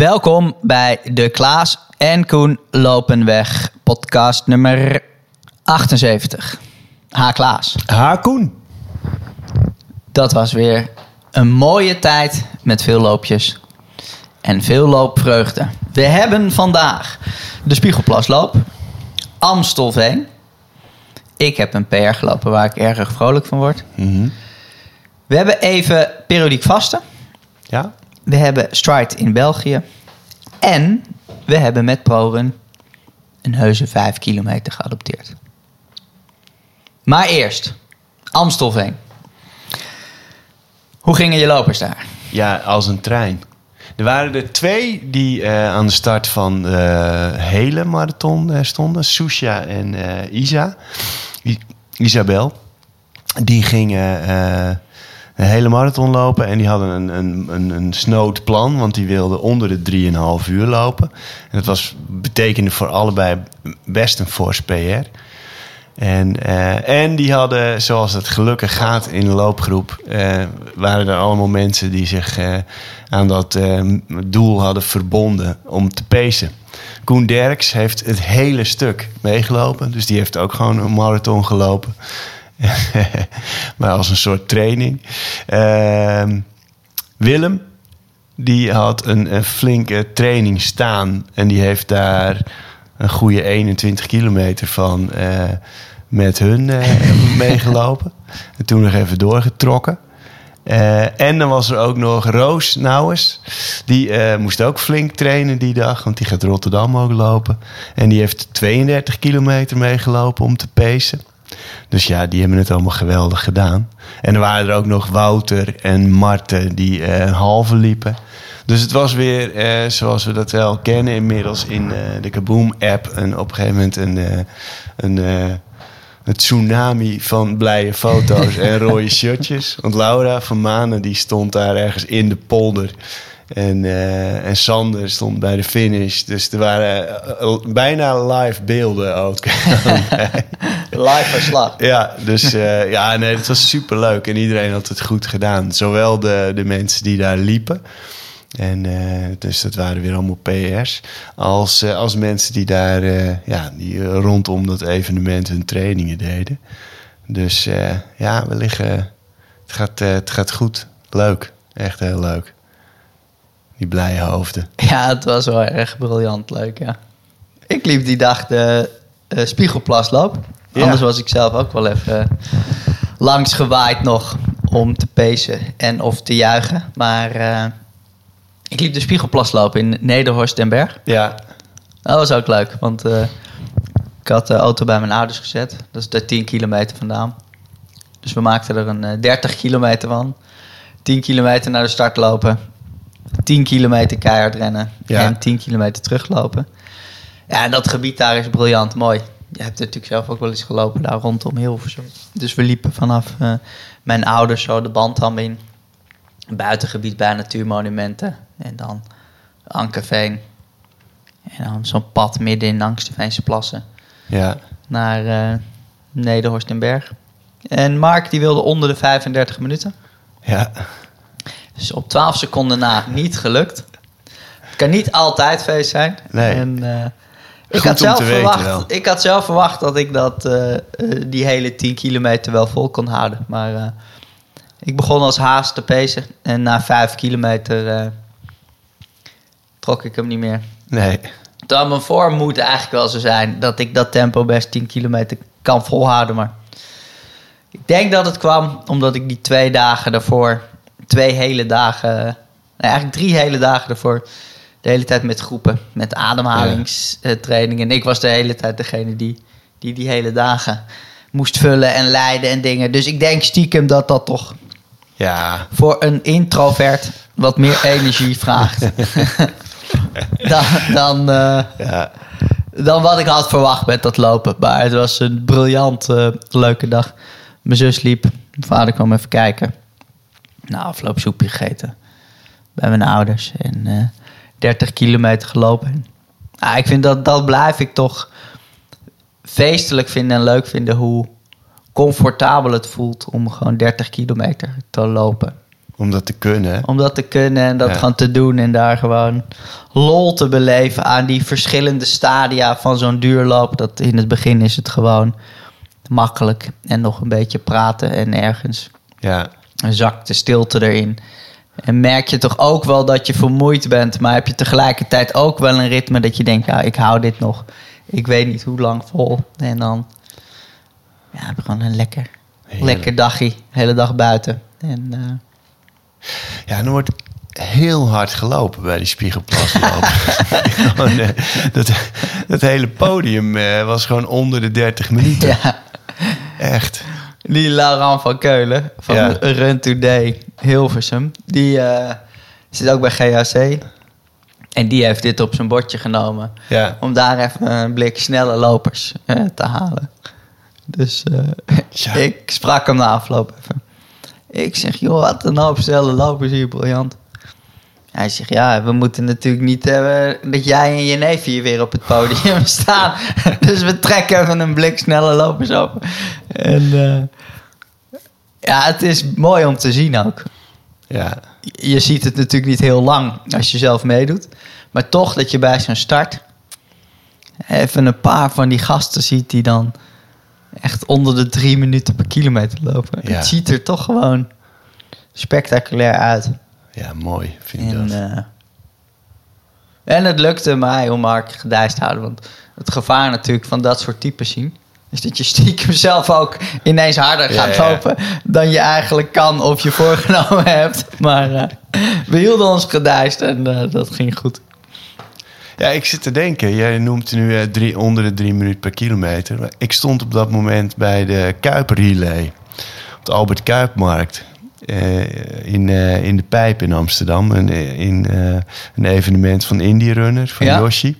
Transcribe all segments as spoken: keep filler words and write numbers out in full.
Welkom bij de Klaas en Koen Lopen Weg podcast nummer achtenzeventig. Ha Klaas. Ha Koen. Dat was weer een mooie tijd met veel loopjes en veel loopvreugde. We hebben vandaag de Spiegelplasloop, Amstelveen. Ik heb een P R gelopen waar ik erg vrolijk van word. Mm-hmm. We hebben even periodiek vasten. Ja. We hebben Stride in België. En we hebben met ProRun een heuse vijf kilometer geadopteerd. Maar eerst, Amstelveen. Hoe gingen je lopers daar? Ja, als een trein. Er waren er twee die uh, aan de start van de hele marathon uh, stonden. Susha en uh, Isa. I- Isabel. Die gingen uh, een hele marathon lopen. En die hadden een, een, een, een snood plan. Want die wilden onder de drieënhalf uur lopen. En dat was, betekende voor allebei best een fors P R. En, uh, en die hadden, zoals het gelukkig gaat in de loopgroep, Uh, waren er allemaal mensen die zich uh, aan dat uh, doel hadden verbonden om te pacen. Koen Derks heeft het hele stuk meegelopen. Dus die heeft ook gewoon een marathon gelopen. Maar als een soort training. Uh, Willem, die had een, een flinke training staan. En die heeft daar een goede eenentwintig kilometer van uh, met hun uh, meegelopen. En toen nog even doorgetrokken. Uh, en dan was er ook nog Roos Nouwers. Die uh, moest ook flink trainen die dag, want die gaat Rotterdam ook lopen. En die heeft tweeëndertig kilometer meegelopen om te pacen. Dus ja, die hebben het allemaal geweldig gedaan. En er waren er ook nog Wouter en Marten die uh, een halve liepen. Dus het was weer, uh, zoals we dat wel kennen inmiddels in uh, de Kaboom-app. En op een gegeven moment een, uh, een, uh, een tsunami van blije foto's en rode shirtjes. Want Laura van Manen die stond daar ergens in de polder. En, uh, en Sander stond bij de finish. Dus er waren uh, bijna live beelden ook. Live verslag. Ja, dus uh, ja, nee, het was superleuk. En iedereen had het goed gedaan. Zowel de, de mensen die daar liepen. En uh, dus dat waren weer allemaal P R's. Als, uh, als mensen die daar uh, ja, die, uh, rondom dat evenement hun trainingen deden. Dus uh, ja, we liggen. Het gaat, uh, het gaat goed. Leuk. Echt heel leuk. Die blije hoofden. Ja, het was wel erg briljant leuk, ja. Ik liep die dag de uh, Spiegelplasloop. Ja. Anders was ik zelf ook wel even uh, langs gewaaid nog om te pacen en of te juichen. Maar uh, ik liep de Spiegelplasloop in Nederhorst den Berg. Ja. Dat was ook leuk, want uh, ik had de auto bij mijn ouders gezet. Dat is er tien kilometer vandaan. Dus we maakten er een uh, dertig kilometer van. tien kilometer naar de start lopen. tien kilometer keihard rennen. Ja. En tien kilometer teruglopen. Ja, en dat gebied daar is briljant mooi. Je hebt natuurlijk zelf ook wel eens gelopen daar rondom Hilversum. Dus we liepen vanaf uh, mijn ouders zo de Bandham in. Een buitengebied bij natuurmonumenten. En dan Ankeveen. En dan zo'n pad midden in langs de Veense Plassen. Ja. Naar uh, Nederhorst den Berg. En Mark die wilde onder de vijfendertig minuten. Ja. Dus op twaalf seconden na niet gelukt. Het kan niet altijd feest zijn. Nee. En, uh, ik, had zelf verwacht, ik had zelf verwacht dat ik dat, uh, uh, die hele tien kilometer wel vol kon houden. Maar uh, ik begon als haast te pacen. En na vijf kilometer uh, trok ik hem niet meer. Nee. Terwijl mijn vorm moet eigenlijk wel zo zijn dat ik dat tempo best tien kilometer kan volhouden. Maar ik denk dat het kwam omdat ik die twee dagen daarvoor... twee hele dagen... Nee, eigenlijk drie hele dagen daarvoor... de hele tijd met groepen, met ademhalingstrainingen. En ik was de hele tijd degene die, die die hele dagen moest vullen en leiden en dingen. Dus ik denk stiekem dat dat toch ja. voor een introvert wat meer energie vraagt. dan, dan, uh, ja. dan wat ik had verwacht met dat lopen. Maar het was een briljant uh, leuke dag. Mijn zus liep, mijn vader kwam even kijken. Nou, afloop soepje gegeten bij mijn ouders. En uh, dertig kilometer gelopen. Ah, ik vind dat, dat blijf ik toch feestelijk vinden en leuk vinden. Hoe comfortabel het voelt om gewoon dertig kilometer te lopen. Om dat te kunnen. Om dat te kunnen en dat Ja. gewoon te doen. En daar gewoon lol te beleven aan die verschillende stadia van zo'n duurloop. Dat in het begin is het gewoon makkelijk. En nog een beetje praten en ergens Ja, een zakt de stilte erin. En merk je toch ook wel dat je vermoeid bent. Maar heb je tegelijkertijd ook wel een ritme dat je denkt... ja, ik hou dit nog. Ik weet niet hoe lang vol. En dan ja, heb je gewoon een lekker, Heerlijk. lekker dagje. Hele dag buiten. En uh, ja, en er wordt heel hard gelopen bij die Spiegelplasloop. Gewoon, eh, dat, dat hele podium eh, was gewoon onder de dertig minuten. ja... Echt. Die Laurent van Keulen van Ja. Run Today Hilversum. Die uh, zit ook bij G H C. En die heeft dit op zijn bordje genomen. Ja. Om daar even een blik snelle lopers uh, te halen. Dus uh, Ja. ik sprak hem na afloop even. Ik zeg, joh, wat een hoop snelle lopers hier, briljant. Hij zegt, ja, we moeten natuurlijk niet hebben dat jij en je neef hier weer op het podium staan. Dus we trekken even een blik snelle lopers open. En uh, ja, het is mooi om te zien ook. Ja. Je ziet het natuurlijk niet heel lang als je zelf meedoet. Maar toch dat je bij zo'n start even een paar van die gasten ziet die dan echt onder de drie minuten per kilometer lopen. Ja. Het ziet er toch gewoon spectaculair uit. Ja, mooi vind ik En, dat. uh, en het lukte mij om Mark gedijst te houden. Want het gevaar natuurlijk van dat soort types zien... is dat je stiekem zelf ook ineens harder gaat Ja, ja. lopen... dan je eigenlijk kan of je voorgenomen hebt. Maar uh, we hielden ons gedijst en uh, dat ging goed. Ja, ik zit te denken. Jij noemt nu eh, drie, onder de drie minuten per kilometer. Maar ik stond op dat moment bij de Kuiper Relay. Op de Albert Kuipmarkt. Uh, in, uh, in de Pijp in Amsterdam. Een, in, uh, een evenement van Indie Runner, van Ja. Yoshi.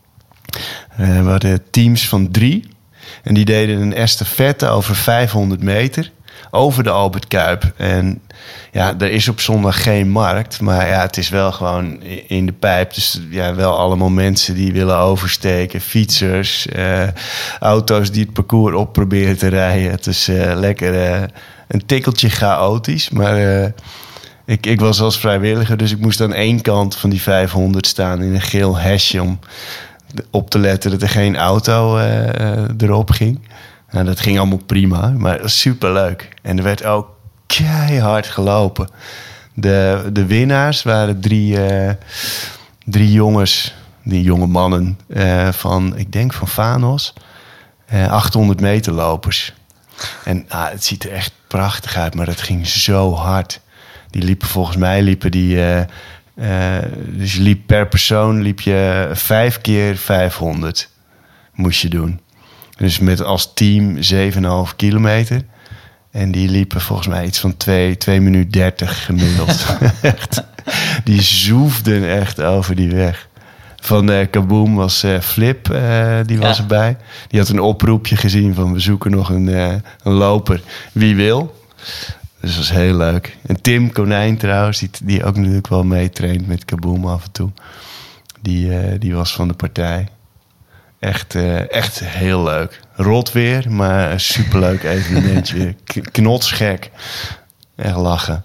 Uh, we hadden teams van drie. En die deden een estafette over vijfhonderd meter. Over de Albert Kuip. En ja, er is op zondag geen markt. Maar ja, het is wel gewoon in de Pijp. Dus ja, wel allemaal mensen die willen oversteken. Fietsers. Uh, auto's die het parcours op proberen te rijden. Het is uh, lekker... Uh, een tikkeltje chaotisch, maar uh, ik, ik was als vrijwilliger... dus ik moest aan één kant van die vijfhonderd staan in een geel hesje... om op te letten dat er geen auto uh, erop ging. Nou, dat ging allemaal prima, maar het was superleuk. En er werd ook keihard gelopen. De, de winnaars waren drie, uh, drie jongens, die jonge mannen... Uh, van, ik denk van Vanos, uh, achthonderd meter lopers... En ah, het ziet er echt prachtig uit, maar het ging zo hard. Die liepen volgens mij, liepen die... Uh, uh, dus je liep per persoon liep je vijf keer vijfhonderd. Moest je doen. Dus met als team zeven komma vijf kilometer. En die liepen volgens mij iets van twee minuten dertig gemiddeld. Echt. Die zoefden echt over die weg. Van uh, Kaboom was uh, Flip, uh, die was Ja. erbij. Die had een oproepje gezien van we zoeken nog een, uh, een loper. Wie wil? Dus dat was heel leuk. En Tim Konijn trouwens, die, die ook natuurlijk wel meetraint met Kaboom af en toe. Die, uh, die was van de partij. Echt, uh, echt heel leuk. Rot weer, maar een superleuk evenementje. K- knotsgek. Echt lachen.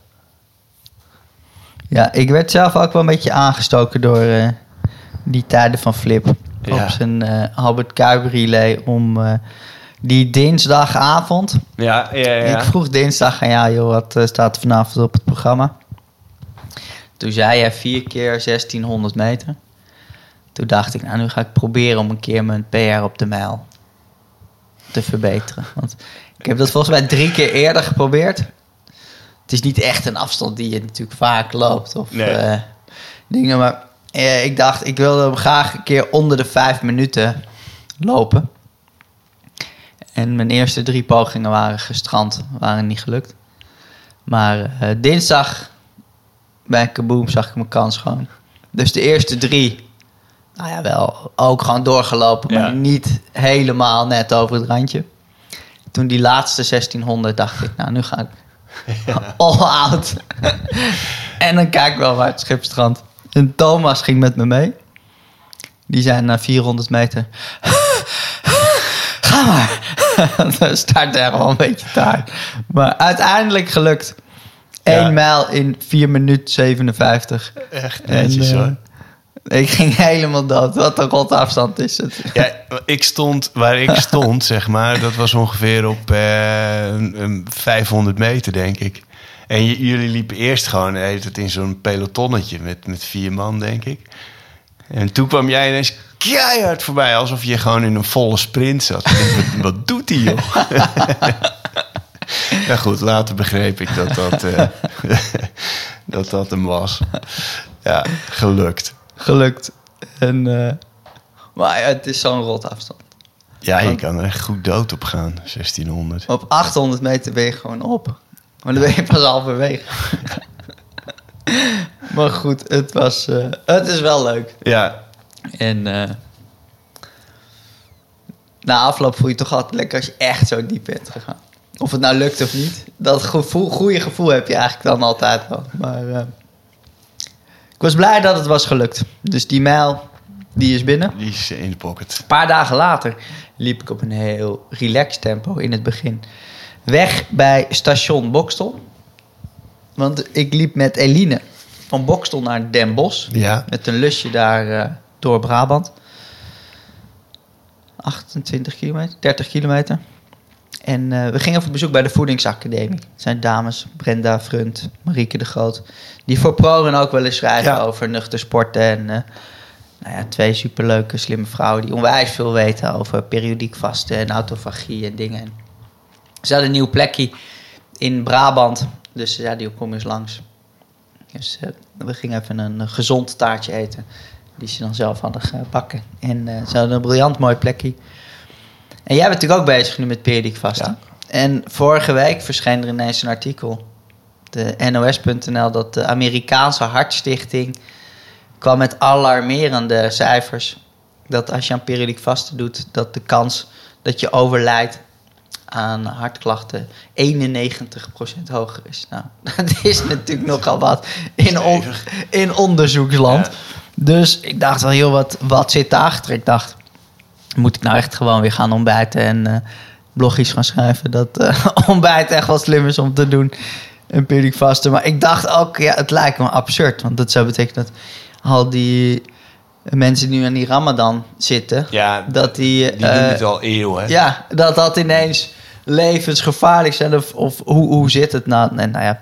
Ja, ik werd zelf ook wel een beetje aangestoken door uh, die tijden van Flip. Ja. Op zijn uh, Albert Kuip relay om uh, die dinsdagavond. Ja, ja, ja. Ik vroeg dinsdag aan jou, joh, wat uh, staat er vanavond op het programma? Toen zei hij vier keer zestienhonderd meter. Toen dacht ik, nou, nu ga ik proberen om een keer mijn P R op de mijl te verbeteren. Want ik heb dat volgens mij drie keer eerder geprobeerd. Het is niet echt een afstand die je natuurlijk vaak loopt of Nee. uh, dingen. Maar uh, ik dacht, ik wilde hem graag een keer onder de vijf minuten lopen. En mijn eerste drie pogingen waren gestrand, waren niet gelukt. Maar uh, dinsdag bij Kaboom zag ik mijn kans gewoon. Dus de eerste drie, nou ja, wel ook gewoon doorgelopen, maar Ja. niet helemaal net over het randje. Toen die laatste zestienhonderd dacht ik, nou, nu ga ik all out. En dan kijk ik wel waar het schip strandt. En Thomas ging met me mee. Die zei na vierhonderd meter, ga maar. Dan start er wel een beetje te hard. Maar uiteindelijk gelukt. Eén Ja. mijl in vier minuten zevenenvijftig. Echt netjes En, eh, hoor. Ik ging helemaal dood. Wat een rotte afstand is het. Ja, ik stond waar ik stond, zeg maar. Dat was ongeveer op eh, een, een vijfhonderd meter, denk ik. En j- jullie liepen eerst gewoon heet het in zo'n pelotonnetje met, met vier man, denk ik. En toen kwam jij ineens keihard voorbij, alsof je gewoon in een volle sprint zat. Ik dacht, wat, wat doet hij, joh? Ja goed, later begreep ik dat dat, eh, dat, dat hem was. Ja, gelukt. Gelukt. En, eh, maar ja, het is zo'n rot afstand. Ja, je kan er echt goed dood op gaan, zestienhonderd. Op achthonderd meter ben je gewoon op. Maar dan ben je pas halverwege. Maar goed, het was... eh, het is wel leuk. Ja, En eh, na afloop voel je toch altijd lekker als je echt zo diep bent gegaan. Of het nou lukt of niet. Dat gevoel, goede gevoel heb je eigenlijk dan altijd wel. Maar eh, ik was blij dat het was gelukt. Dus die mijl, die is binnen. die is in de pocket. Een paar dagen later liep ik op een heel relaxed tempo in het begin. Weg bij station Bokstel. Want ik liep met Eline van Bokstel naar Den Bosch. Ja. Met een lusje daar eh, door Brabant. achtentwintig kilometer, dertig kilometer. En uh, we gingen op bezoek bij de Voedingsacademie. Het zijn dames, Brenda Frunt, Marieke de Groot... die voor ProRun ook wel eens schrijven Ja. over nuchter sporten. En uh, nou ja, twee superleuke, slimme vrouwen... die onwijs veel weten over periodiek vasten en autofagie en dingen. Ze hadden een nieuw plekje in Brabant. Dus ja, die kom eens langs. Dus uh, we gingen even een uh, gezond taartje eten... die ze dan zelf hadden gebakken. En uh, ze hadden een briljant mooi plekje... En jij bent natuurlijk ook bezig nu met periodiek vasten. Ja. En vorige week verscheen er ineens een artikel... op de N O S punt N L... dat de Amerikaanse Hartstichting... kwam met alarmerende cijfers... dat als je aan periodiek vasten doet... dat de kans dat je overlijdt aan hartklachten... eenennegentig procent hoger is. Nou, dat is natuurlijk nogal wat in, on- in onderzoeksland. Ja. Dus ik dacht wel, heel wat, wat zit daarachter? Ik dacht... moet ik nou echt gewoon weer gaan ontbijten en uh, blogjes gaan schrijven... dat uh, ontbijt echt wel slim is om te doen en periodiek vasten. Maar ik dacht ook, ja, het lijkt me absurd. Want dat zou betekenen dat al die mensen die nu aan die Ramadan zitten... Ja, dat die, die uh, doen het al eeuwen. ja, dat dat ineens levensgevaarlijk zijn. Of, of hoe, hoe zit het nou? En nou ja...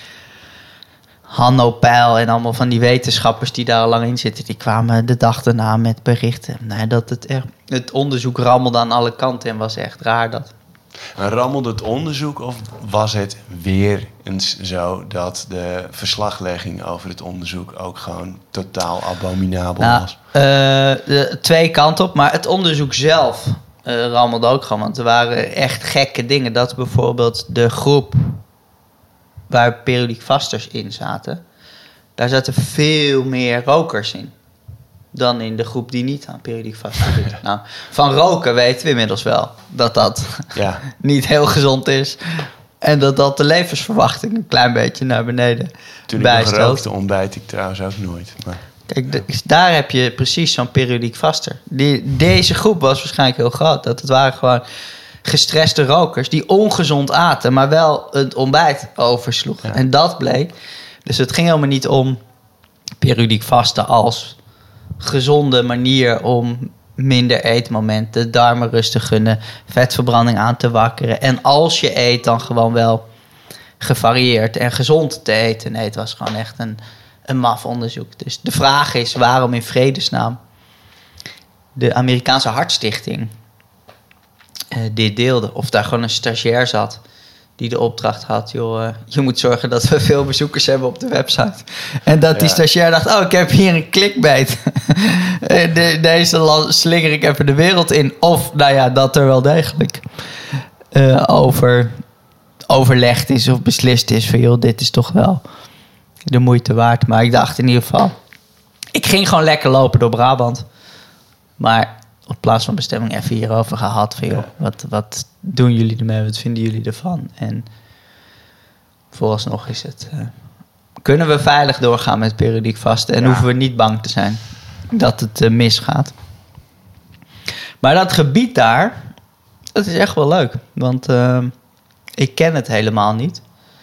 Hanno Peil en allemaal van die wetenschappers die daar al lang in zitten... die kwamen de dag daarna met berichten. Nou, dat het, echt, het onderzoek rammelde aan alle kanten en was echt raar dat. En rammelde het onderzoek of was het weer eens zo... dat de verslaglegging over het onderzoek ook gewoon totaal abominabel Nou, was? uh, de, twee kanten op, maar het onderzoek zelf uh, rammelde ook gewoon. Want er waren echt gekke dingen. Dat bijvoorbeeld de groep... waar periodiek vasters in zaten... daar zaten veel meer rokers in... dan in de groep die niet aan periodiek vasten doet. Nou, van roken weten we inmiddels wel... dat dat Ja. niet heel gezond is... en dat dat de levensverwachting een klein beetje naar beneden Toen ik nog bijstelt. rookte, ontbijt ik trouwens ook nooit. Maar... Kijk, de- daar heb je precies zo'n periodiek vaster. Die, deze groep was waarschijnlijk heel groot. Dat het waren gewoon gestreste rokers die ongezond aten... maar wel het ontbijt oversloegen. Ja. En dat bleek. Dus het ging helemaal niet om periodiek vasten als gezonde manier... om minder eetmomenten, de darmen rust te gunnen... vetverbranding aan te wakkeren. En als je eet, dan gewoon wel gevarieerd en gezond te eten. Nee, het was gewoon echt een, een maf onderzoek. Dus de vraag is waarom in vredesnaam... de Amerikaanse Hartstichting uh, dit deelde. Of daar gewoon een stagiair zat die de opdracht had... joh, uh, je moet zorgen dat we veel bezoekers hebben op de website. En dat die Ja. stagiair dacht... oh, ik heb hier een clickbait. de, deze la- slinger ik even de wereld in. Of, nou ja, dat er wel degelijk uh, over overlegd is of beslist is... van joh, dit is toch wel de moeite waard. Maar ik dacht in ieder geval... ik ging gewoon lekker lopen door Brabant... Maar op plaats van bestemming even hierover gehad. Van, joh, Ja. wat, wat doen jullie ermee? Wat vinden jullie ervan? En vooralsnog is het... Uh, kunnen we veilig doorgaan met periodiek vasten? En Ja. hoeven we niet bang te zijn dat het uh, misgaat? Maar dat gebied daar... dat is echt wel leuk. Want uh, ik ken het helemaal niet.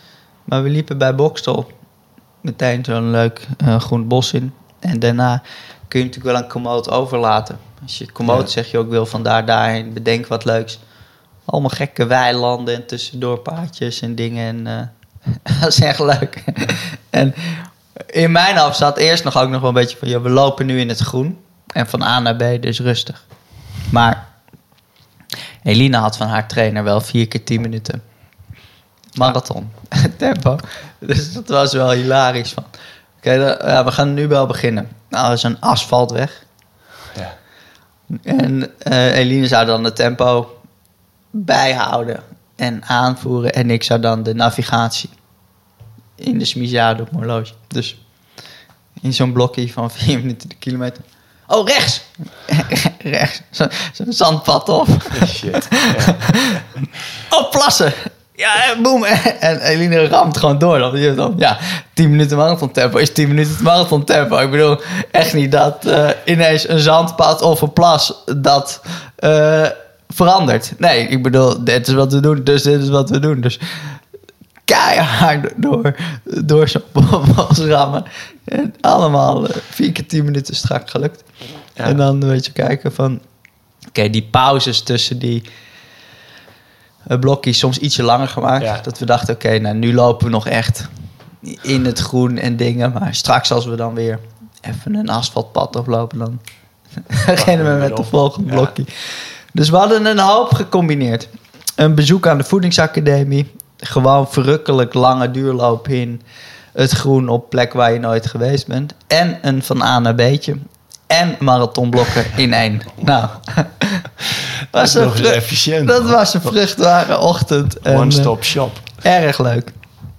Maar we liepen bij Bokstel meteen zo'n leuk uh, groen bos in. En daarna kun je natuurlijk wel een komoot overlaten. Als je komoot ja. zeg je ook wil van daar daarheen, bedenk wat leuks. Allemaal gekke weilanden en tussendoor paadjes en dingen. En uh, dat is echt leuk. En in mijn hoofd zat eerst nog ook nog wel een beetje van... Ja, we lopen nu in het groen. En van A naar B, dus rustig. Maar Eline had van haar trainer wel vier keer tien minuten marathon tempo. Dus dat was wel hilarisch van. Oké, okay, ja, we gaan nu wel beginnen. Nou, dat is een asfaltweg. Ja. En uh, Eline zou dan het tempo bijhouden en aanvoeren. En ik zou dan de navigatie in de Smigiado op mijn horloge. Dus in zo'n blokje van vier minuten de kilometer. Oh, rechts! rechts. Zo'n zo zandpad op. Shit. Ja. Oh, plassen! Ja, boem. En Eline ramt gewoon door. Dan, ja, tien minuten marathon tempo is tien minuten marathon tempo. Ik bedoel, echt niet dat uh, ineens een zandpad of een plas dat uh, verandert. Nee, ik bedoel, dit is wat we doen, dus dit is wat we doen. Dus keihard door, door zo'n bos rammen. En allemaal uh, vier keer tien minuten strak gelukt. Ja. En dan weet je kijken van... Oké, okay, die pauzes tussen die... blokjes soms ietsje langer gemaakt. Ja. Dat we dachten, oké, okay, nou nu lopen we nog echt in het groen en dingen. Maar straks als we dan weer even een asfaltpad oplopen, dan beginnen we met de volgende blokje. Ja. Dus we hadden een hoop gecombineerd. Een bezoek aan de voedingsacademie. Gewoon verrukkelijk lange duurloop in het groen op plek waar je nooit geweest bent. En een van A naar B'tje. En marathonblokken in één. Nou, dat is nog eens efficiënt. Dat was een vruchtbare ochtend. One-stop shop. Erg leuk.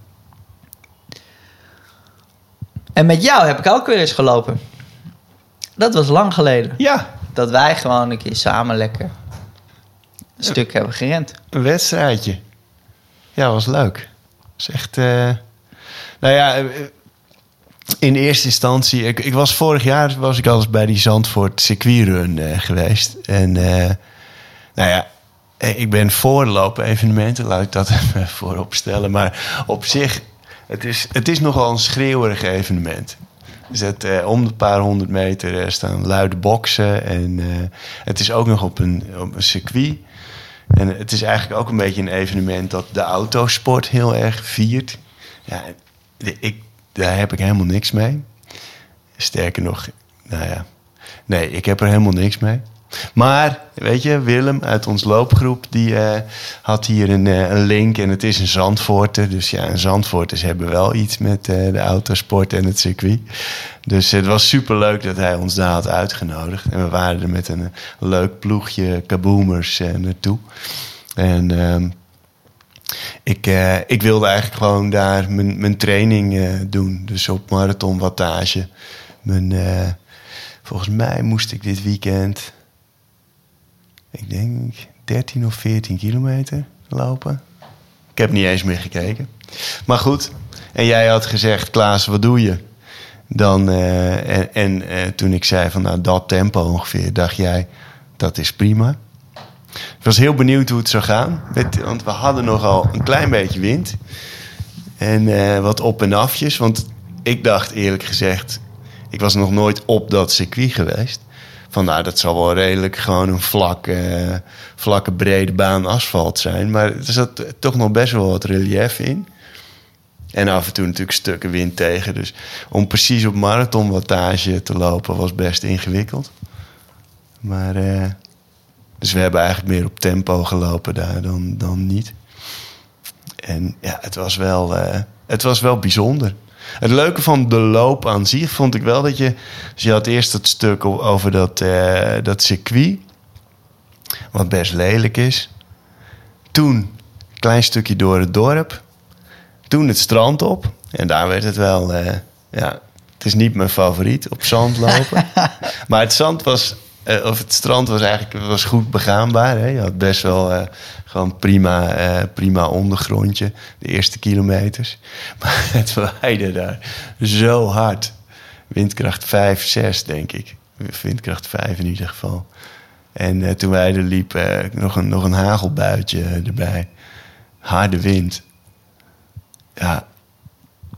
En met jou heb ik ook weer eens gelopen. Dat was lang geleden. Ja. Dat wij gewoon een keer samen lekker een stuk hebben gerend. Een wedstrijdje. Ja, was leuk. Dat is echt... Uh... Nou ja... In eerste instantie, ik, ik was vorig jaar was ik al eens bij die Zandvoort circuitrun uh, geweest. En uh, nou ja, ik ben voorlopen evenementen, laat ik dat even voorop stellen. Maar op zich, het is, het is nogal een schreeuwerig evenement. Dus het, uh, om de paar honderd meter uh, staan luide boksen. En uh, het is ook nog op een, op een circuit. En het is eigenlijk ook een beetje een evenement dat de autosport heel erg viert. Ja, ik... Daar heb ik helemaal niks mee. Sterker nog, nou ja. Nee, ik heb er helemaal niks mee. Maar, weet je, Willem uit ons loopgroep... die uh, had hier een, uh, een link en het is een Zandvoorter. Dus ja, een Zandvoorters hebben wel iets met uh, de autosport en het circuit. Dus het was superleuk dat hij ons daar had uitgenodigd. En we waren er met een, een leuk ploegje kaboomers uh, naartoe. En... Uh, Ik, uh, ik wilde eigenlijk gewoon daar mijn, mijn training uh, doen. Dus op marathonwattage. Mijn, uh, volgens mij moest ik dit weekend... ik denk dertien of veertien kilometer lopen. Ik heb niet eens meer gekeken. Maar goed. En jij had gezegd, Klaas, wat doe je? Dan, uh, en en uh, toen ik zei van nou, dat tempo ongeveer... dacht jij, dat is prima. Ik was heel benieuwd hoe het zou gaan. Want we hadden nogal een klein beetje wind. En uh, wat op- en afjes. Want ik dacht eerlijk gezegd... ik was nog nooit op dat circuit geweest. Van nou, dat zal wel redelijk gewoon een vlakke, vlakke brede baan asfalt zijn. Maar er zat toch nog best wel wat relief in. En af en toe natuurlijk stukken wind tegen. Dus om precies op marathonwattage te lopen was best ingewikkeld. Maar... Uh, Dus we hebben eigenlijk meer op tempo gelopen daar dan, dan niet. En ja, het was wel, uh, het was wel bijzonder. Het leuke van de loop aan zich vond ik wel dat je... Dus je had eerst het stuk over dat, uh, dat circuit. Wat best lelijk is. Toen een klein stukje door het dorp. Toen het strand op. En daar werd het wel... Uh, ja, het is niet mijn favoriet, op zand lopen. Maar het zand was... Uh, of het strand was eigenlijk was goed begaanbaar. Hè? Je had best wel uh, gewoon prima, uh, prima ondergrondje. De eerste kilometers. Maar het waaide daar zo hard. Windkracht vijf, zes denk ik. Windkracht vijf in ieder geval. En uh, toen wij er liepen, uh, nog, een, nog een hagelbuitje erbij. Harde wind. Ja,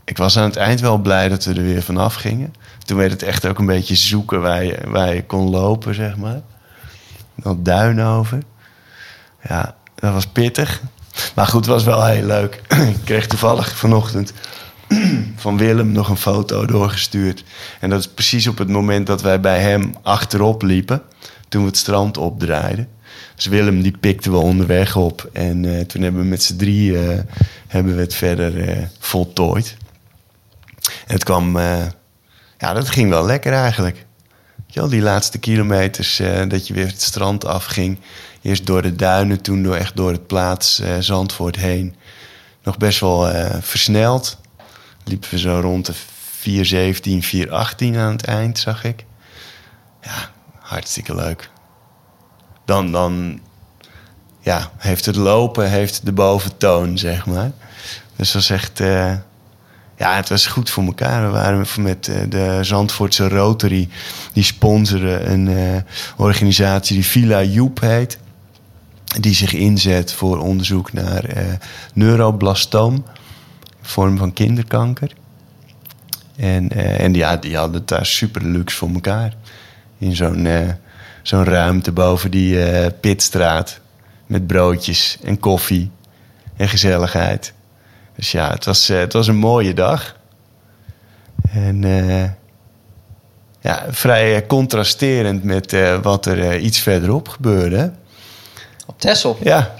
ik was aan het eind wel blij dat we er weer vanaf gingen. Toen werd het echt ook een beetje zoeken waar je, waar je kon lopen, zeg maar. Dan duin over. Ja, dat was pittig. Maar goed, het was wel heel leuk. Ik kreeg toevallig vanochtend van Willem nog een foto doorgestuurd. En dat is precies op het moment dat wij bij hem achterop liepen. Toen we het strand opdraaiden. Dus Willem die pikte we onderweg op. En uh, toen hebben we met z'n drie uh, hebben we het verder uh, voltooid. En het kwam... Uh, ja, dat ging wel lekker eigenlijk. Weet je wel, die laatste kilometers uh, dat je weer het strand afging. Eerst door de duinen, toen door, echt door het plaats uh, Zandvoort heen. Nog best wel uh, versneld. Liepen we zo rond de vier zeventien, vier achttien aan het eind, zag ik. Ja, hartstikke leuk. Dan, dan ja, heeft het lopen heeft de boventoon, zeg maar. Dus dat was echt... Uh, ja, het was goed voor elkaar. We waren met uh, de Zandvoortse Rotary. Die sponsoren een uh, organisatie die Villa Joep heet. Die zich inzet voor onderzoek naar uh, neuroblastoom. Een vorm van kinderkanker. En, uh, en ja, die hadden het daar super luxe voor elkaar. In zo'n, uh, zo'n ruimte boven die uh, pitstraat. Met broodjes en koffie en gezelligheid. Dus ja, het was, uh, het was een mooie dag. En uh, ja, vrij uh, contrasterend met uh, wat er uh, iets verderop gebeurde. Op Texel? Ja.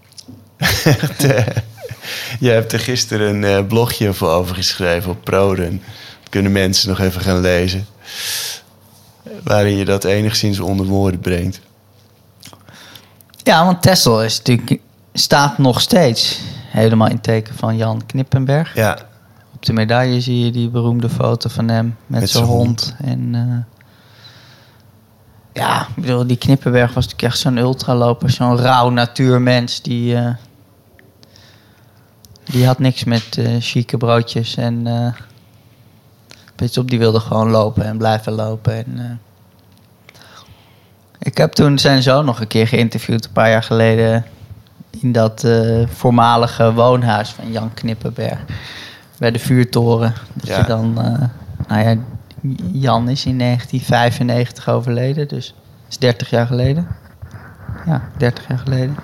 Je hebt er gisteren een uh, blogje voor over geschreven op ProRun. Dat kunnen mensen nog even gaan lezen. Waarin je dat enigszins onder woorden brengt. Ja, want Texel is natuurlijk, staat nog steeds helemaal in teken van Jan Knippenberg. Ja. Op de medaille zie je die beroemde foto van hem met, met zijn hond. hond. En uh, ja, ik bedoel, die Knippenberg was natuurlijk echt zo'n ultraloper, zo'n rauw natuurmens. Die, uh, die had niks met uh, chique broodjes en uh, weet je op, die wilde gewoon lopen en blijven lopen. En, uh, ik heb toen zijn zoon nog een keer geïnterviewd, een paar jaar geleden, in dat uh, voormalige woonhuis van Jan Knippenberg. Bij de vuurtoren. Dat ja. je dan... Uh, nou ja, Jan is in negentien vijfennegentig overleden. Dus dat is dertig jaar geleden. Ja, dertig jaar geleden.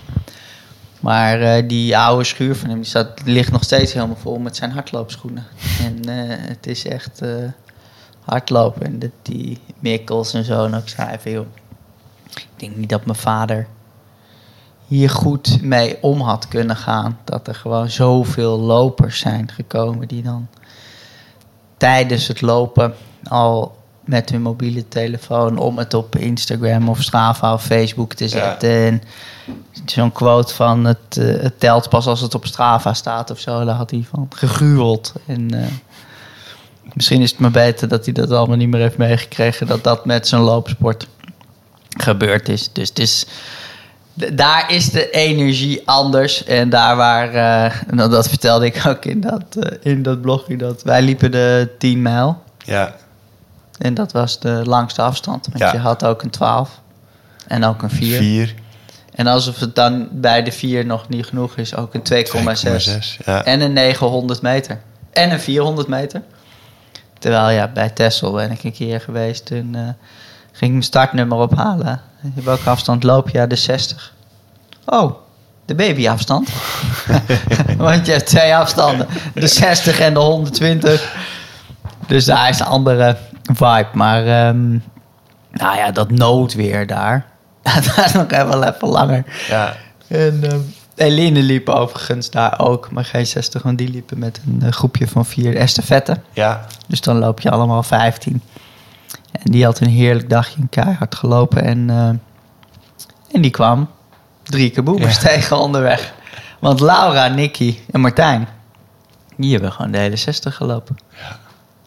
Maar uh, die oude schuur van hem, die staat, ligt nog steeds helemaal vol met zijn hardloopschoenen. En uh, het is echt uh, hardlopen. En dat die Mikkels en zo en ook schrijven, joh. Ik denk niet dat mijn vader hier goed mee om had kunnen gaan. Dat er gewoon zoveel lopers zijn gekomen die dan tijdens het lopen al met hun mobiele telefoon om het op Instagram of Strava of Facebook te zetten. Ja. En zo'n quote van het, uh, het telt pas als het op Strava staat of zo. Daar had hij van gegruweld. En uh, misschien is het maar beter dat hij dat allemaal niet meer heeft meegekregen, dat dat met zijn loopsport gebeurd is. Dus het is... Daar is de energie anders. En daar waar... Uh, nou, dat vertelde ik ook in dat, uh, in dat blogje. Dat wij liepen de tien mijl. Ja. En dat was de langste afstand. Want ja. je had ook een twaalf. En ook een vier. vier. En alsof het dan bij de vier nog niet genoeg is. Ook een twee komma zes. Ja. En een negenhonderd meter. En een vierhonderd meter. Terwijl ja, bij Texel ben ik een keer geweest. Toen uh, ging ik mijn startnummer ophalen. Welke afstand loop je? Ja, de zestig. Oh, de babyafstand. Want je hebt twee afstanden. De zestig en de honderdtwintig. Dus daar is een andere vibe. Maar um, nou ja, dat noodweer daar. Dat is nog even, wel even langer. Ja. En um, Eline liep overigens daar ook. Maar geen zestig, want die liepen met een uh, groepje van vier estafette. Ja. Dus dan loop je allemaal vijftien. En die had een heerlijk dagje in keihard gelopen. En, uh, en die kwam drie keer boemers ja. tegen onderweg. Want Laura, Nicky en Martijn, die hebben gewoon de hele zestig gelopen. Ja,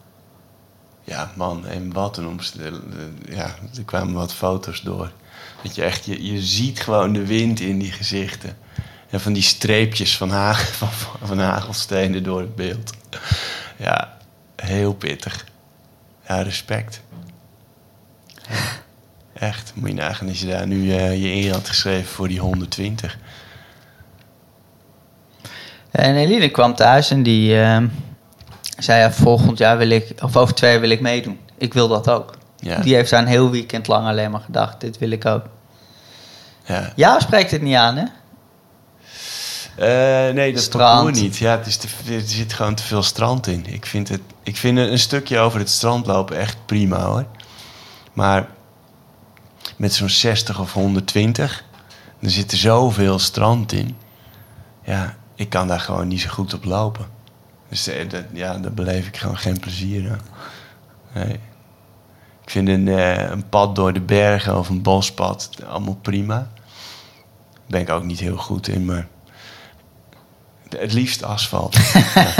ja man, en wat een omstel. Ja, er kwamen wat foto's door. Dat je echt, je, je ziet gewoon de wind in die gezichten. En van die streepjes van, hagel, van, van hagelstenen door het beeld. Ja, heel pittig. Ja, respect. Ja, echt, moet je nagaan als je daar nu uh, je in had geschreven voor die honderdtwintig. En Eline kwam thuis en die, uh, zei ja, volgend jaar wil ik, of over twee jaar wil ik meedoen. Ik wil dat ook. Ja. Die heeft daar een heel weekend lang alleen maar gedacht, dit wil ik ook. Ja. Jou spreekt het niet aan, hè? Uh, nee, dat Strand. parcours niet. Ja, het is te, er zit gewoon te veel strand in. Ik vind, het, ik vind een stukje over het strand lopen echt prima, hoor. Maar met zo'n zestig of honderdtwintig... er zit er zoveel strand in. Ja, ik kan daar gewoon niet zo goed op lopen. Dus uh, dat, ja, daar beleef ik gewoon geen plezier aan. Nee. Ik vind een, uh, een pad door de bergen of een bospad allemaal prima. Daar ben ik ook niet heel goed in, maar... Het liefst asfalt. ja.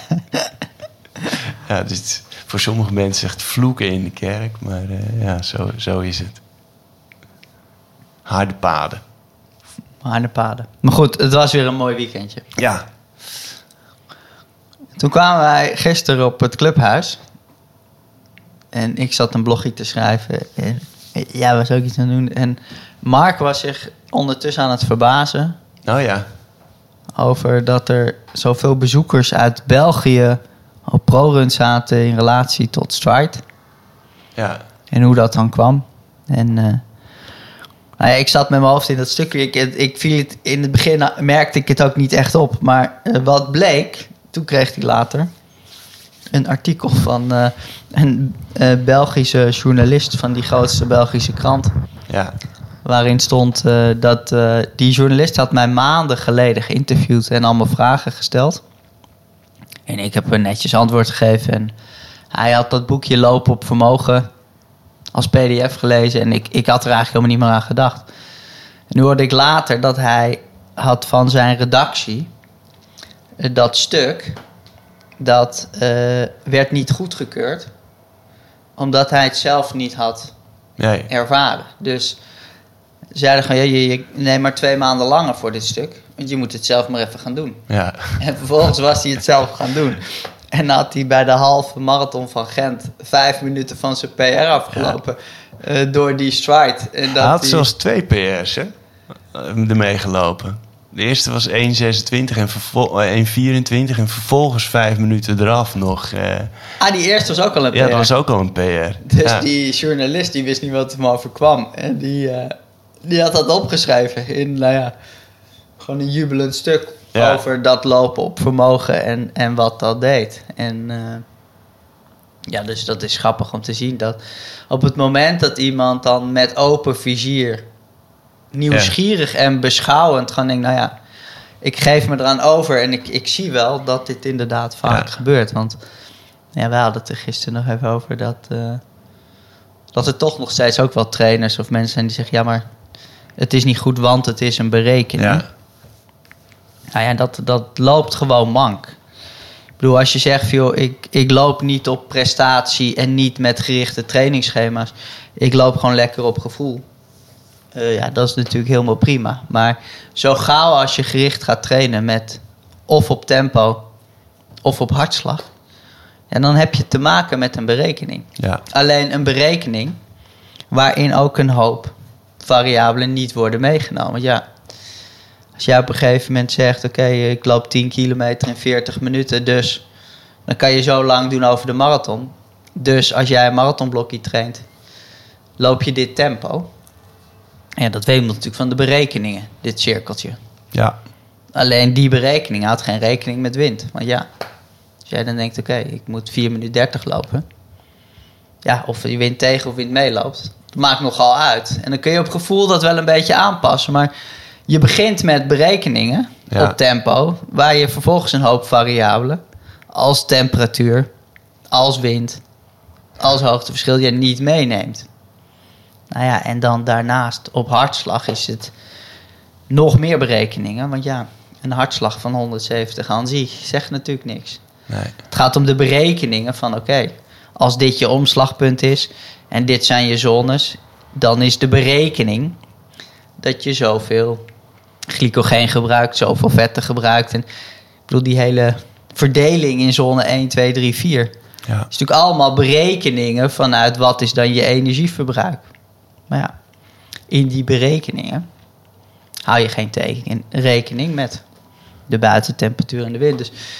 ja, dus voor sommige mensen echt vloeken in de kerk. Maar uh, ja, zo, zo is het. Harde paden. Harde paden. Maar goed, het was weer een mooi weekendje. Ja. Toen kwamen wij gisteren op het clubhuis. En ik zat een blogje te schrijven. En jij was ook iets aan het doen. En Mark was zich ondertussen aan het verbazen. Oh ja. Over dat er zoveel bezoekers uit België op ProRun zaten in relatie tot Stride. Ja. En hoe dat dan kwam. En uh, nou ja, ik zat met mijn hoofd in dat stukje. Ik, ik viel het, in het begin merkte ik het ook niet echt op. Maar uh, wat bleek, toen kreeg hij later een artikel van uh, een uh, Belgische journalist van die grootste Belgische krant. Ja. Waarin stond uh, dat uh, die journalist had mij maanden geleden geïnterviewd en allemaal vragen gesteld. En ik heb een netjes antwoord gegeven. En hij had dat boekje Lopen op Vermogen als P D F gelezen. En ik, ik had er eigenlijk helemaal niet meer aan gedacht. En nu hoorde ik later dat hij had van zijn redactie uh, dat stuk, dat uh, werd niet goedgekeurd. Omdat hij het zelf niet had Nee. ervaren. Dus zeiden gewoon, ja, je, je neemt maar twee maanden langer voor dit stuk. Want je moet het zelf maar even gaan doen. Ja. En vervolgens was hij het zelf gaan doen. En had hij bij de halve marathon van Gent vijf minuten van zijn P R afgelopen. Ja. Uh, door die stride. En dat hij had die... zelfs twee P R's, hè? Ermee gelopen. De eerste was één zesentwintig en vervol- één vierentwintig en vervolgens vijf minuten eraf nog. Uh... Ah, die eerste was ook al een P R. Ja, dat was ook al een P R. Dus ja. die journalist die wist niet wat hem overkwam. En die, uh, die had dat opgeschreven in, nou ja, gewoon een jubelend stuk ja. over dat lopen op vermogen en, en wat dat deed. En uh, ja, dus dat is grappig om te zien dat op het moment dat iemand dan met open vizier, nieuwsgierig ja. en beschouwend gewoon denkt, nou ja, ik geef me eraan over en ik, ik zie wel dat dit inderdaad vaak ja. gebeurt. Want ja, we hadden het er gisteren nog even over dat, uh, dat er toch nog steeds ook wel trainers of mensen zijn die zeggen, ja, maar het is niet goed, want het is een berekening. Ja. Nou ja, dat, dat loopt gewoon mank. Ik bedoel, als je zegt, joh, ik, ik loop niet op prestatie en niet met gerichte trainingsschema's. Ik loop gewoon lekker op gevoel. Uh, ja, dat is natuurlijk helemaal prima. Maar zo gauw als je gericht gaat trainen met of op tempo of op hartslag, ja, dan heb je te maken met een berekening. Ja. Alleen een berekening waarin ook een hoop variabelen niet worden meegenomen. Want ja, als jij op een gegeven moment zegt, oké, okay, ik loop tien kilometer in veertig minuten, dus dan kan je zo lang doen over de marathon. Dus als jij een marathonblokje traint, loop je dit tempo. Ja, dat weten we natuurlijk van de berekeningen, dit cirkeltje. Ja. Alleen die berekening houdt geen rekening met wind. Want ja, als jij dan denkt, oké, okay, ik moet vier minuten dertig lopen. Ja, of je wind tegen of wind meeloopt. Dat maakt nogal uit. En dan kun je op gevoel dat wel een beetje aanpassen. Maar je begint met berekeningen ja. op tempo, waar je vervolgens een hoop variabelen, als temperatuur, als wind, als hoogteverschil, je niet meeneemt. Nou ja, en dan daarnaast op hartslag is het nog meer berekeningen. Want ja, een hartslag van honderdzeventig aan zich zegt natuurlijk niks. Nee. Het gaat om de berekeningen van oké, okay, als dit je omslagpunt is en dit zijn je zones, dan is de berekening dat je zoveel glycogeen gebruikt, zoveel vetten gebruikt. En ik bedoel, die hele verdeling in zone één, twee, drie, vier. Ja. Het is natuurlijk allemaal berekeningen vanuit wat is dan je energieverbruik. Maar ja, in die berekeningen hou je geen teken, rekening met de buitentemperatuur en de wind. Dus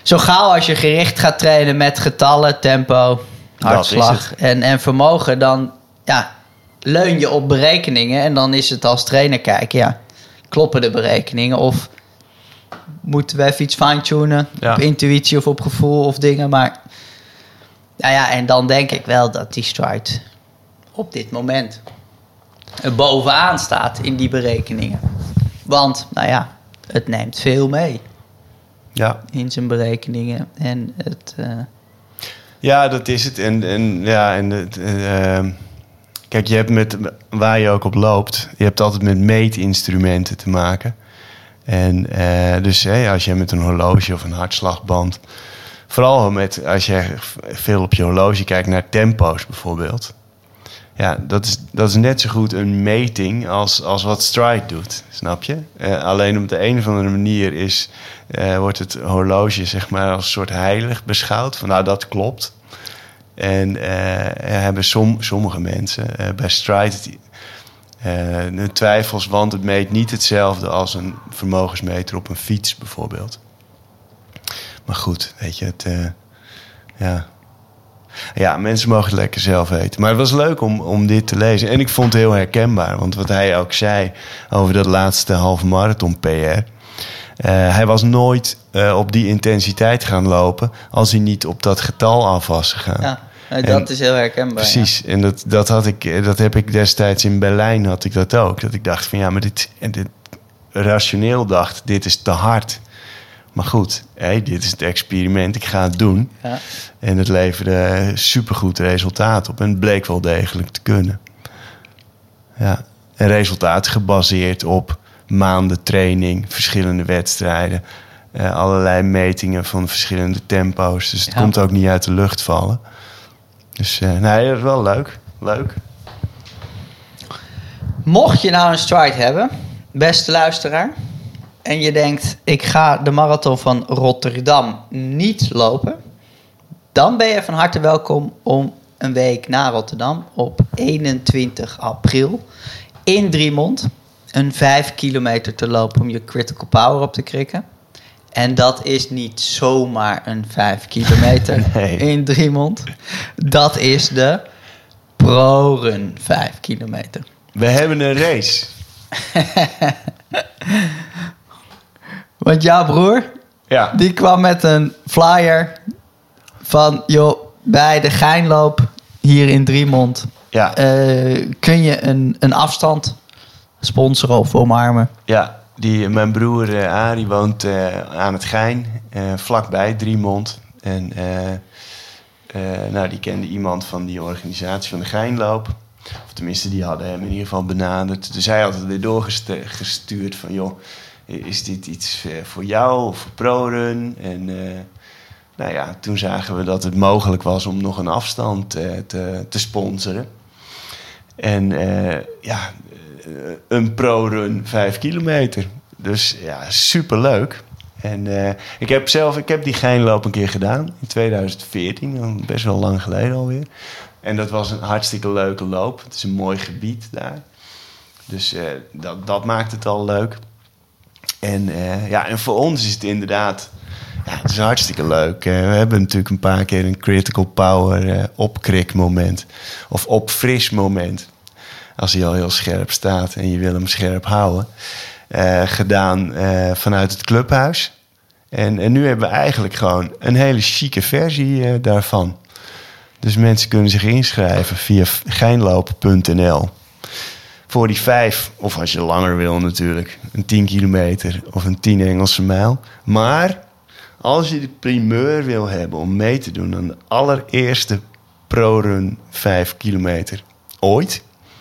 zo gauw als je gericht gaat trainen met getallen, tempo, hartslag en, en vermogen, dan ja, leun je op berekeningen. En dan is het als trainer kijken, ja, kloppen de berekeningen? Of moeten we even iets fine-tunen ja. op intuïtie of op gevoel of dingen? Maar nou ja, en dan denk ik wel dat die Stride op dit moment er bovenaan staat in die berekeningen. Want, nou ja, het neemt veel mee. Ja. In zijn berekeningen. En het... Uh... Ja, dat is het. En, en ja, en het, uh, kijk, je hebt met waar je ook op loopt, je hebt altijd met meetinstrumenten te maken. En uh, dus hey, als je met een horloge of een hartslagband, vooral met als je veel op je horloge kijkt naar tempo's bijvoorbeeld. Ja, dat is, dat is net zo goed een meting als, als wat Stride doet, snap je? Uh, alleen op de een of andere manier is, uh, wordt het horloge zeg maar als een soort heilig beschouwd. Van nou, dat klopt. En uh, hebben som, sommige mensen uh, bij Stride uh, hun twijfels, want het meet niet hetzelfde als een vermogensmeter op een fiets bijvoorbeeld. Maar goed, weet je, het... Uh, ja... Ja, mensen mogen het lekker zelf weten. Maar het was leuk om, om dit te lezen. En ik vond het heel herkenbaar. Want wat hij ook zei over dat laatste halve marathon P R. Uh, hij was nooit uh, op die intensiteit gaan lopen als hij niet op dat getal af was gegaan. Ja, nou, dat en, is heel herkenbaar. Precies. Ja. En dat, dat, had ik, dat heb ik destijds in Berlijn had ik dat ook. Dat ik dacht van ja, maar dit, dit rationeel dacht, dit is te hard. Maar goed, hey, dit is het experiment, ik ga het doen. Ja. En het leverde supergoed resultaat op. En het bleek wel degelijk te kunnen. Ja. En resultaat gebaseerd op maanden training, verschillende wedstrijden. Uh, allerlei metingen van verschillende tempo's. Dus het ja. komt ook niet uit de lucht vallen. Dus uh, nee, dat is wel leuk. Leuk. Mocht je nou een Stride hebben, beste luisteraar, en je denkt, ik ga de marathon van Rotterdam niet lopen, dan ben je van harte welkom om een week na Rotterdam op eenentwintig april in Driemond een vijf kilometer te lopen om je critical power op te krikken. En dat is niet zomaar een vijf kilometer nee. in Driemond. Dat is de ProRun vijf kilometer. We hebben een race. Want jouw broer, ja. die kwam met een flyer van, joh, bij de Geinloop hier in Driemond, ja. uh, kun je een, een afstand sponsoren of omarmen. Ja, die, mijn broer uh, Arie woont uh, aan het Gein, uh, vlakbij Driemond. En uh, uh, nou, die kende iemand van die organisatie van de Geinloop. Of tenminste, die hadden hem in ieder geval benaderd. Dus hij had het weer doorgestuurd van, joh, is dit iets voor jou of voor ProRun? En uh, nou ja, toen zagen we dat het mogelijk was om nog een afstand uh, te, te sponsoren. En uh, ja, uh, een ProRun vijf kilometer. Dus ja, superleuk. En uh, ik heb zelf, ik heb die Geinloop een keer gedaan in twintig veertien, best wel lang geleden alweer. En dat was een hartstikke leuke loop. Het is een mooi gebied daar. Dus uh, dat, dat maakt het al leuk. En, uh, ja, en voor ons is het inderdaad, ja, het is hartstikke leuk. Uh, we hebben natuurlijk een paar keer een critical power uh, opkrikmoment. Of opfrismoment. Als hij al heel scherp staat en je wil hem scherp houden. Uh, gedaan uh, vanuit het clubhuis. En, en nu hebben we eigenlijk gewoon een hele chique versie uh, daarvan. Dus mensen kunnen zich inschrijven via geinlopen punt n l. Voor die vijf, of als je langer wil natuurlijk, een tien kilometer of een tien Engelse mijl. Maar als je de primeur wil hebben om mee te doen aan de allereerste ProRun vijf kilometer ooit,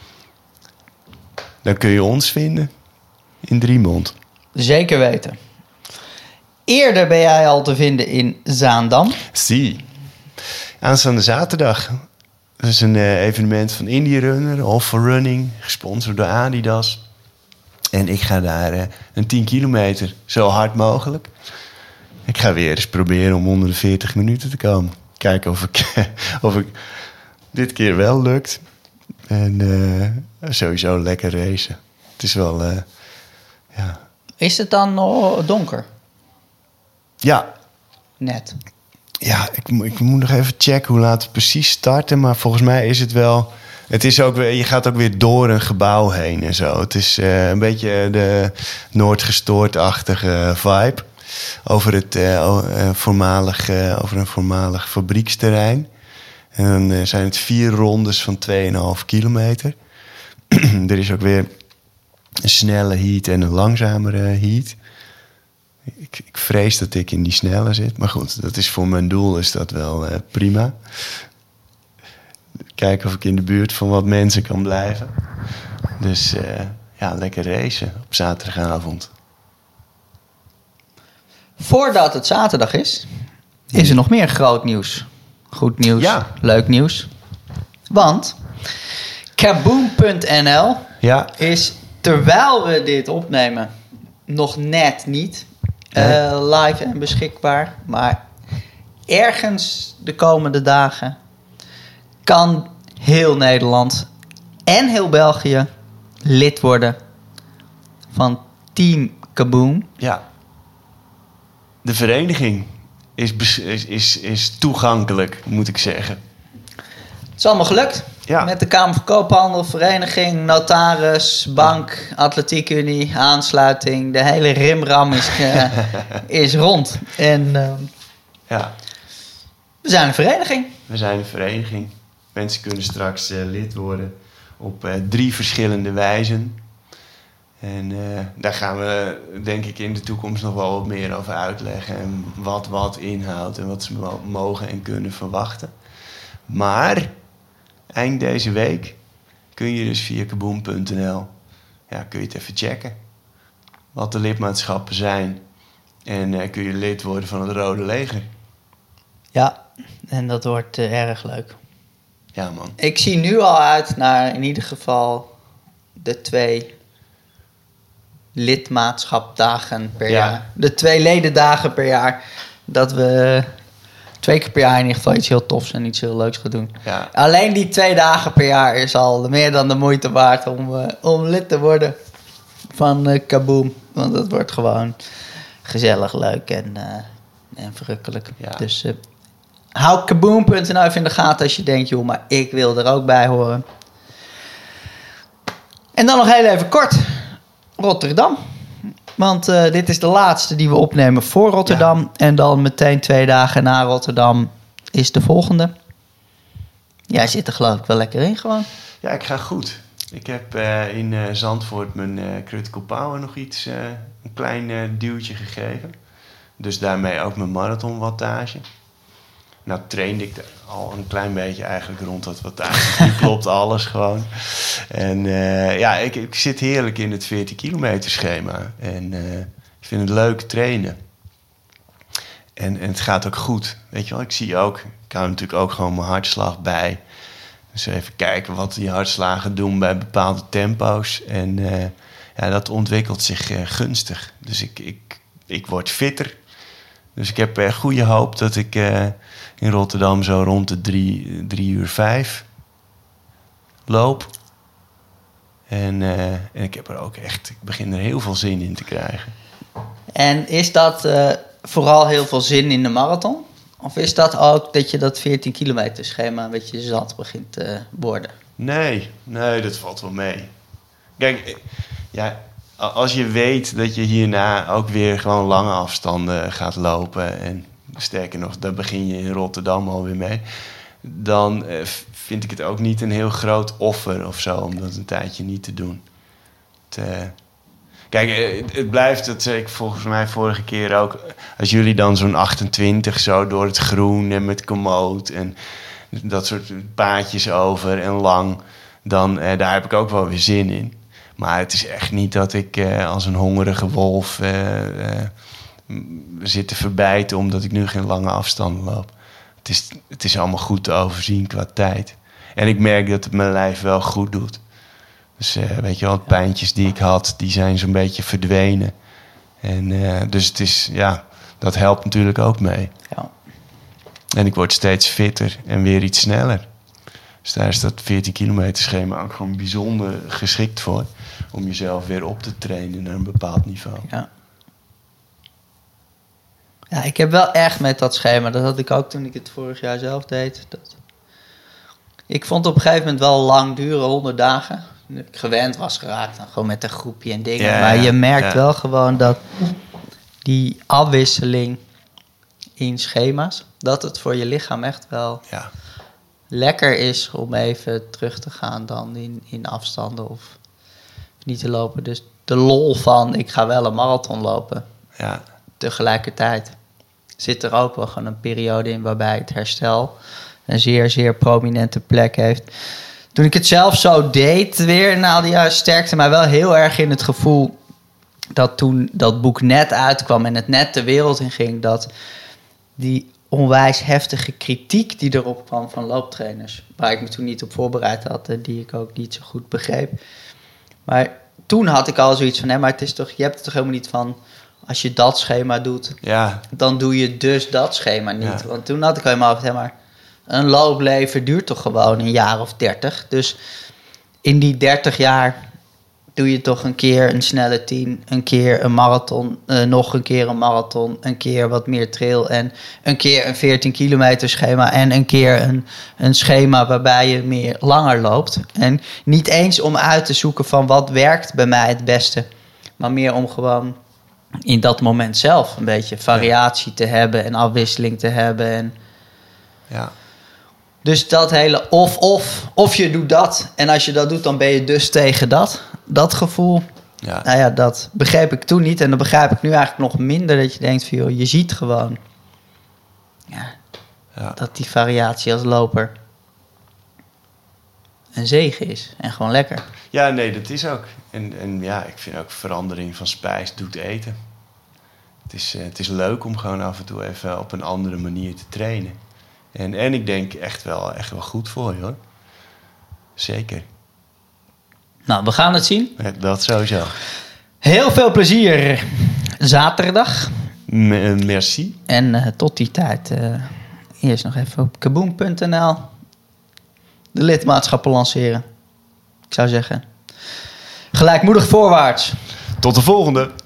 dan kun je ons vinden in Driemond. Zeker weten. Eerder ben jij al te vinden in Zaandam. Zie. Aanstaande zaterdag. Dat is een uh, evenement van Indie Runner, All for Running, gesponsord door Adidas. En ik ga daar uh, een tien kilometer zo hard mogelijk. Ik ga weer eens proberen om onder de veertig minuten te komen. Kijken of ik, of ik dit keer wel lukt. En uh, sowieso lekker racen. Het is wel, uh, ja. Is het dan uh, donker? Ja. net? Ja, ik, mo- ik moet nog even checken hoe laat we precies starten. Maar volgens mij is het wel... Het is ook weer, je gaat ook weer door een gebouw heen en zo. Het is uh, een beetje de Noordgestoord-achtige vibe. Over, het, uh, uh, voormalig, uh, over een voormalig fabrieksterrein. En dan uh, zijn het vier rondes van twee komma vijf kilometer. Er is ook weer een snelle heat en een langzamere heat. Ik, ik vrees dat ik in die snelle zit. Maar goed, dat is voor mijn doel is dat wel uh, prima. Kijken of ik in de buurt van wat mensen kan blijven. Dus uh, ja, lekker racen op zaterdagavond. Voordat het zaterdag is, is er nog meer groot nieuws. Goed nieuws, Ja. leuk nieuws. Want Kaboom punt n l Ja. is, terwijl we dit opnemen, nog net niet uh, live en beschikbaar. Maar ergens de komende dagen kan heel Nederland en heel België lid worden van Team Kaboom. Ja. De vereniging is, bes- is, is, is toegankelijk, moet ik zeggen. Het is allemaal gelukt. Ja. Met de Kamer van Koophandel, vereniging, notaris, bank, atletiekunie, aansluiting. De hele rimram is, uh, is rond. En uh, Ja, we zijn een vereniging. we zijn een vereniging. Mensen kunnen straks uh, lid worden op uh, drie verschillende wijzen. En uh, daar gaan we denk ik in de toekomst nog wel wat meer over uitleggen. En wat wat inhoudt en wat ze mo- mogen en kunnen verwachten. Maar eind deze week kun je dus via kaboom punt n l ja, kun je het even checken. Wat de lidmaatschappen zijn. En uh, kun je lid worden van het Rode Leger. Ja, en dat wordt uh, erg leuk. Ja man. Ik zie nu al uit naar in ieder geval de twee lidmaatschapdagen per Ja. jaar. De twee ledendagen per jaar. Dat we twee keer per jaar in ieder geval iets heel tofs en iets heel leuks gaan doen. Ja. Alleen die twee dagen per jaar is al meer dan de moeite waard om, uh, om lid te worden van uh, Kaboom. Want dat wordt gewoon gezellig, leuk en, uh, en verrukkelijk. Ja. Dus uh, hou kaboom punt n l even in de gaten als je denkt, joh, maar ik wil er ook bij horen. En dan nog heel even kort. Rotterdam. Want uh, dit is de laatste die we opnemen voor Rotterdam. Ja. En dan meteen twee dagen na Rotterdam is de volgende. Jij zit er geloof ik wel lekker in gewoon. Ja, ik ga goed. Ik heb uh, in uh, Zandvoort mijn uh, Critical Power nog iets, uh, een klein uh, duwtje gegeven. Dus daarmee ook mijn marathonwattage. Nou trainde ik al een klein beetje eigenlijk rond dat wattage. Nu klopt alles gewoon. En uh, ja, ik, ik zit heerlijk in het veertien kilometer schema. En uh, ik vind het leuk trainen. En, en het gaat ook goed. Weet je wel, ik zie ook... Ik hou natuurlijk ook gewoon mijn hartslag bij. Dus even kijken wat die hartslagen doen bij bepaalde tempo's. En uh, ja, dat ontwikkelt zich uh, gunstig. Dus ik, ik, ik word fitter. Dus ik heb uh, goede hoop dat ik uh, in Rotterdam zo rond de drie, drie uur vijf loop. En, uh, en ik heb er ook echt... Ik begin er heel veel zin in te krijgen. En is dat uh, vooral heel veel zin in de marathon? Of is dat ook dat je dat veertien kilometer schema een beetje zat begint te worden? Nee, nee, dat valt wel mee. Kijk, ja, als je weet dat je hierna ook weer gewoon lange afstanden gaat lopen... en sterker nog, daar begin je in Rotterdam alweer mee... dan uh, vind ik het ook niet een heel groot offer of zo om dat een tijdje niet te doen. Het, uh, Kijk, het blijft, dat zei ik volgens mij vorige keer ook... als jullie dan zo'n achtentwintig zo door het groen en met komoot... en dat soort paadjes over en lang... dan eh, daar heb ik ook wel weer zin in. Maar het is echt niet dat ik eh, als een hongerige wolf eh, eh, zit te verbijten... omdat ik nu geen lange afstanden loop. Het is, het is allemaal goed te overzien qua tijd. En ik merk dat het mijn lijf wel goed doet... Dus uh, weet je wel, de pijntjes die ik had, die zijn zo'n beetje verdwenen. En uh, dus het is, ja, dat helpt natuurlijk ook mee. Ja. En ik word steeds fitter en weer iets sneller. Dus daar is dat veertien kilometer schema ook gewoon bijzonder geschikt voor. Om jezelf weer op te trainen naar een bepaald niveau. Ja. Ja, ik heb wel echt met dat schema. Dat had ik ook toen ik het vorig jaar zelf deed. Dat... Ik vond het op een gegeven moment wel lang duren, honderd dagen. Nu ik gewend was geraakt, dan gewoon met een groepje en dingen. Ja, maar je merkt ja. wel gewoon dat die afwisseling in schema's, dat het voor je lichaam echt wel Ja. lekker is om even terug te gaan dan in, in afstanden of niet te lopen. Dus de lol van, ik ga wel een marathon lopen. Ja. Tegelijkertijd zit er ook wel gewoon een periode in waarbij het herstel een zeer, zeer prominente plek heeft. Toen ik het zelf zo deed weer na al die jaren, sterkte mij wel heel erg in het gevoel dat toen dat boek net uitkwam en het net de wereld in ging, dat die onwijs heftige kritiek die erop kwam van looptrainers, waar ik me toen niet op voorbereid had en die ik ook niet zo goed begreep. Maar toen had ik al zoiets van, nee, maar het is toch, je hebt het toch helemaal niet van, als je dat schema doet, Ja. dan doe je dus dat schema niet. Ja. Want toen had ik helemaal over, maar een loopleven duurt toch gewoon een jaar of dertig. Dus in die dertig jaar doe je toch een keer een snelle tien, een keer een marathon, uh, nog een keer een marathon, een keer wat meer trail en een keer een veertien kilometer schema en een keer een, een schema waarbij je meer langer loopt. En niet eens om uit te zoeken van wat werkt bij mij het beste, maar meer om gewoon in dat moment zelf een beetje variatie te hebben en afwisseling te hebben. En Ja. dus dat hele of-of, of je doet dat en als je dat doet, dan ben je dus tegen dat. Dat gevoel, Ja. nou ja, dat begreep ik toen niet. En dat begrijp ik nu eigenlijk nog minder. Dat je denkt van, joh, je ziet gewoon ja, Ja. dat die variatie als loper een zegen is. En gewoon lekker. Ja, nee, dat is ook. En, en ja, ik vind ook verandering van spijs doet eten. Het is, uh, het is leuk om gewoon af en toe even op een andere manier te trainen. En, en ik denk echt wel, echt wel goed voor je, hoor. Zeker. Nou, we gaan het zien. Ja, dat sowieso. Heel veel plezier zaterdag. M- uh, merci. En uh, tot die tijd uh, eerst nog even op kaboom punt n l de lidmaatschappen lanceren. Ik zou zeggen, gelijkmoedig voorwaarts. Tot de volgende.